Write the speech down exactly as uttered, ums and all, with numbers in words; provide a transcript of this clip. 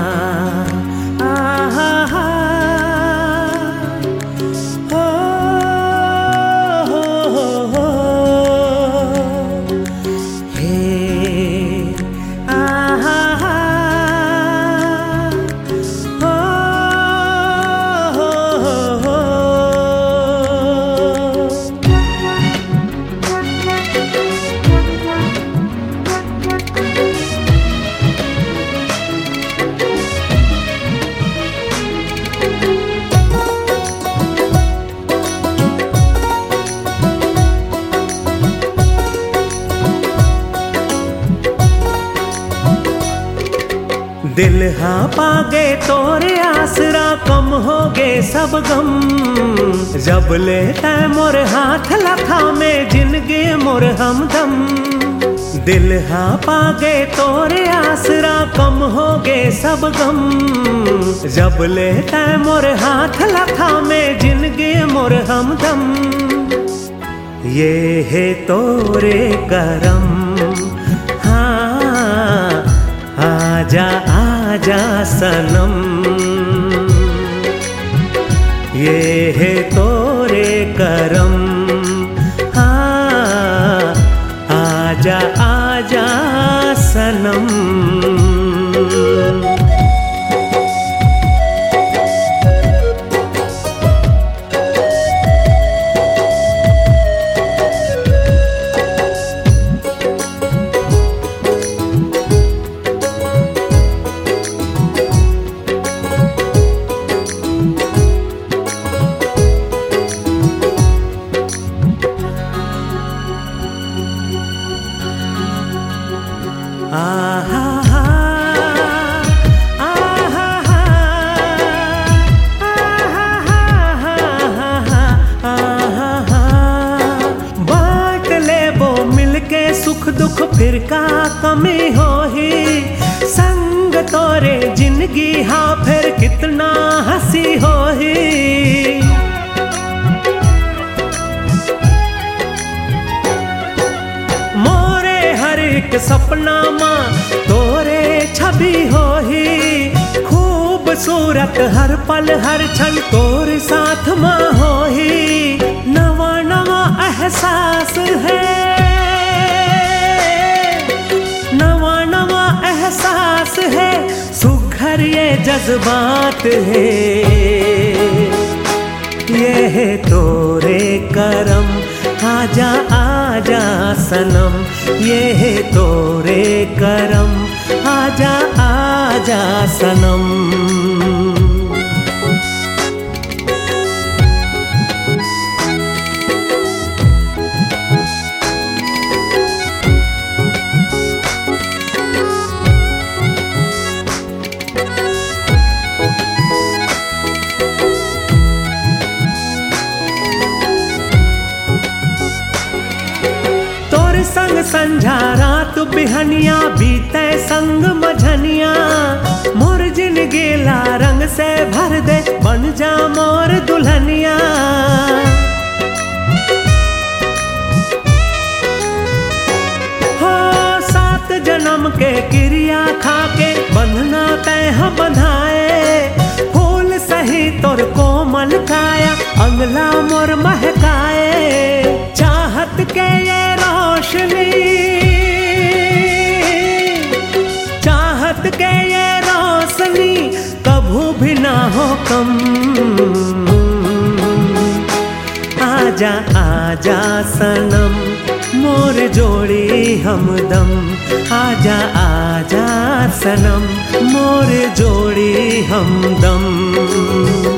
दिल हाँ पागे तोरे आसरा कम हो गे सब गम। जब ले तै मोर हाथ लखा में जिंदगी मोर हमदम। दिल हाँ पागे तोरे आसरा कम हो गे सब गम। जब ले तै मोर हाथ लखा में जिंदगी मोर हमदम। ये है तोरे करम हाँ आजा आजा सनम। ये है तोरे करम हाँ आजा आजा सनम। आहा हा आहा हा आहा हा आहा। बांट ले वो मिलके सुख दुख फिर का कमी हो ही। संग तोरे जिंदगी हाँ फिर कितना हंसी हो ही। एक सपना माँ तोरे छवि हो ही। खूबसूरत हर पल हर क्षण तोरे साथ माँ हो ही। नवा नवा एहसास है नवा नवा एहसास है। सुघर ये जज्बात है। ये है तोरे करम आजा आजा सनम। ये है तोरे करम आजा आजा सनम। संग संझा रात बिहनिया बीते संग मझनिया। मोर जिंदगी ला रंग से भर दे बन जा मोर दुल्हनिया। हो सात जन्म के क्रिया खाके बंधना तय बंधाए। फूल सही तोर कोमल काया अंगला मोर महकाए। चाहत के ये रोशनी चाहत के ये रोशनी कभू भी ना हो कम। आजा आजा सनम मोर जोड़ी हमदम। आजा आजा सनम मोर जोड़ी हमदम।